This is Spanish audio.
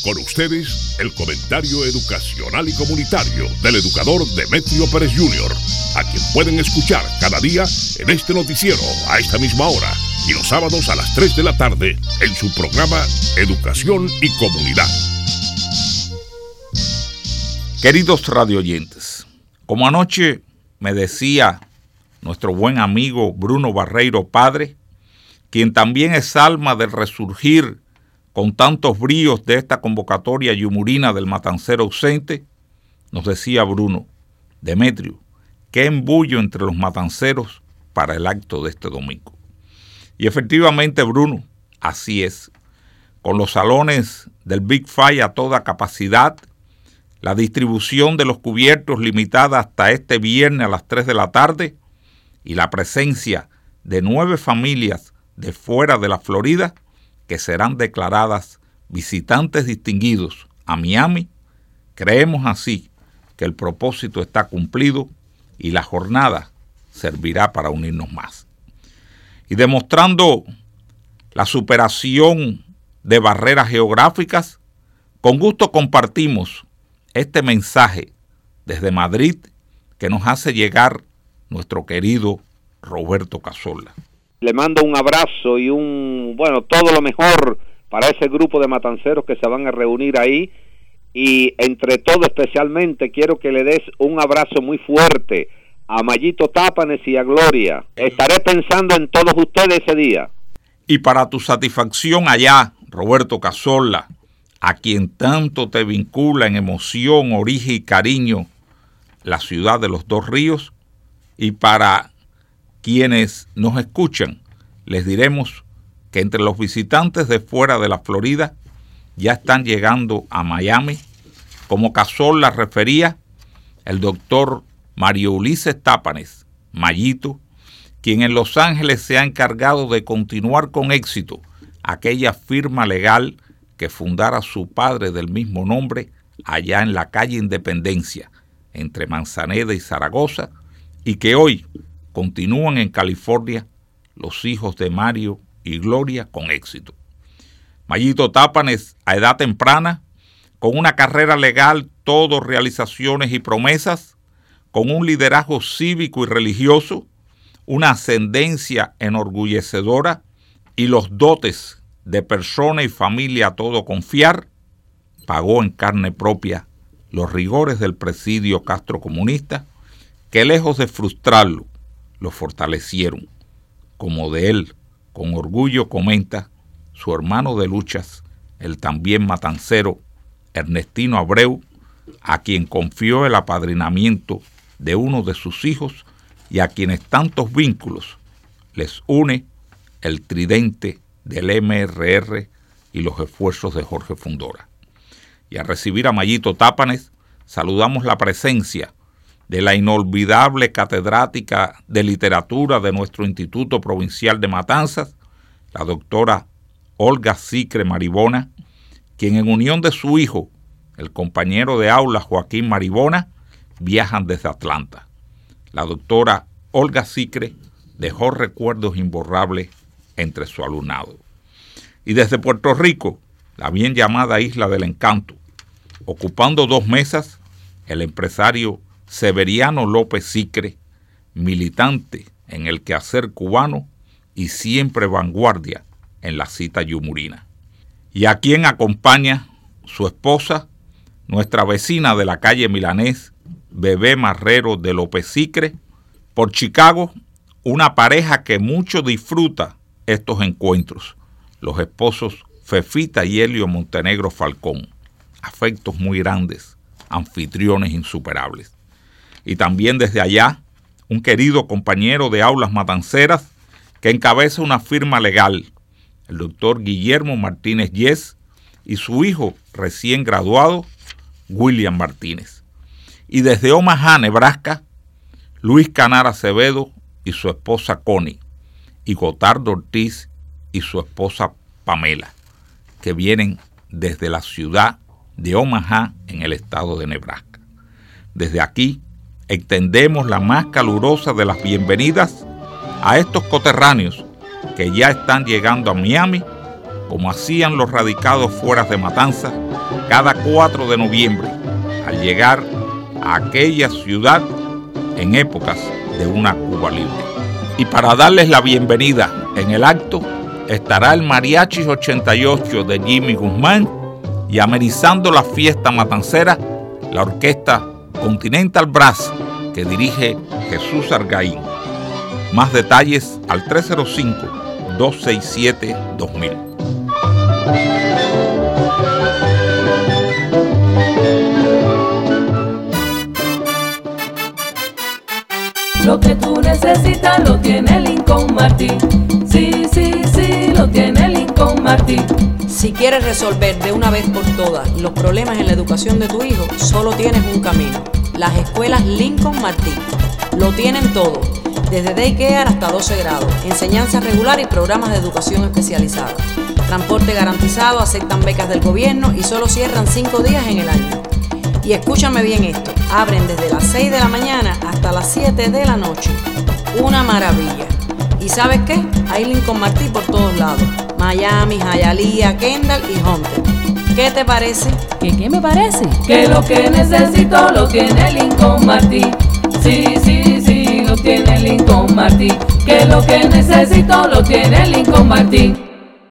Con ustedes, el comentario educacional y comunitario del educador Demetrio Pérez Jr., a quien pueden escuchar cada día en este noticiero a esta misma hora y los sábados a las 3 de la tarde en su programa Educación y Comunidad. Queridos radioyentes, como anoche me decía nuestro buen amigo Bruno Barreiro Padre, quien también es alma del resurgir con tantos bríos de esta convocatoria yumurina del matancero ausente, nos decía Bruno: Demetrio, qué embullo entre los matanceros para el acto de este domingo. Y efectivamente, Bruno, así es. Con los salones del Big Five a toda capacidad, la distribución de los cubiertos limitada hasta este viernes a las 3 de la tarde y la presencia de 9 familias de fuera de la Florida que serán declaradas visitantes distinguidos a Miami, creemos así que el propósito está cumplido y la jornada servirá para unirnos más. Y demostrando la superación de barreras geográficas, con gusto compartimos este mensaje desde Madrid que nos hace llegar nuestro querido Roberto Casolla. Le mando un abrazo y todo lo mejor para ese grupo de matanceros que se van a reunir ahí, y entre todo especialmente quiero que le des un abrazo muy fuerte a Mayito Tápanes y a Gloria. Estaré pensando en todos ustedes ese día. Y para tu satisfacción allá, Roberto Casolla, a quien tanto te vincula en emoción, origen y cariño la ciudad de los Dos Ríos, y para quienes nos escuchan, les diremos que entre los visitantes de fuera de la Florida ya están llegando a Miami, como Casolla refería, el doctor Mario Ulises Tápanes, Mayito, quien en Los Ángeles se ha encargado de continuar con éxito aquella firma legal que fundara su padre del mismo nombre allá en la calle Independencia, entre Manzaneda y Zaragoza, y que hoy continúan en California los hijos de Mario y Gloria con éxito. Mayito Tápanes, a edad temprana, con una carrera legal, todo realizaciones y promesas, con un liderazgo cívico y religioso, una ascendencia enorgullecedora y los dotes de persona y familia a todo confiar, pagó en carne propia los rigores del presidio castrocomunista, que lejos de frustrarlo, lo fortalecieron, como de él, con orgullo comenta su hermano de luchas, el también matancero Ernestino Abreu, a quien confió el apadrinamiento de uno de sus hijos y a quienes tantos vínculos les une el tridente del MRR y los esfuerzos de Jorge Fundora. Y al recibir a Mayito Tápanes, saludamos la presencia de la inolvidable catedrática de literatura de nuestro Instituto Provincial de Matanzas, la doctora Olga Sicre Maribona, quien en unión de su hijo, el compañero de aula Joaquín Maribona, viajan desde Atlanta. La doctora Olga Sicre dejó recuerdos imborrables entre su alumnado. Y desde Puerto Rico, la bien llamada Isla del Encanto, ocupando 2 mesas, el empresario Severiano López Sicre, militante en el quehacer cubano y siempre vanguardia en la cita yumurina. Y a quien acompaña su esposa, nuestra vecina de la calle Milanés, Bebé Marrero de López Sicre, por Chicago, una pareja que mucho disfruta estos encuentros, los esposos Fefita y Helio Montenegro Falcón, afectos muy grandes, anfitriones insuperables. Y también desde allá, un querido compañero de aulas matanceras que encabeza una firma legal, el doctor Guillermo Martínez Yes, y su hijo recién graduado, William Martínez. Y desde Omaha, Nebraska, Luis Canara Acevedo y su esposa Connie, y Gotardo Ortiz y su esposa Pamela, que vienen desde la ciudad de Omaha en el estado de Nebraska. Desde aquí extendemos la más calurosa de las bienvenidas a estos coterráneos que ya están llegando a Miami como hacían los radicados fuera de Matanzas, cada 4 de noviembre, al llegar a aquella ciudad en épocas de una Cuba libre. Y para darles la bienvenida en el acto, estará el Mariachis 88 de Jimmy Guzmán y amenizando la fiesta matancera, la orquesta Continental Brass que dirige Jesús Argaín. Más detalles al 305-267-2000. Lo que tú necesitas lo tiene Lincoln Martin. Sí, sí, sí, lo tiene Lincoln Martin. Si quieres resolver de una vez por todas los problemas en la educación de tu hijo, solo tienes un camino: las escuelas Lincoln Martin. Lo tienen todo, desde daycare hasta 12 grados, enseñanza regular y programas de educación especializada. Transporte garantizado, aceptan becas del gobierno y solo cierran 5 días en el año. Y escúchame bien esto, abren desde las 6 de la mañana hasta las 7 de la noche. Una maravilla. ¿Y sabes qué? Hay Lincoln Martin por todos lados: Miami, Hialeah, Kendall y Hunter. ¿Qué te parece? ¿Qué me parece? Que lo que necesito lo tiene Lincoln Martin. Sí, sí, sí, lo tiene Lincoln Martin. Que lo que necesito lo tiene Lincoln Martin.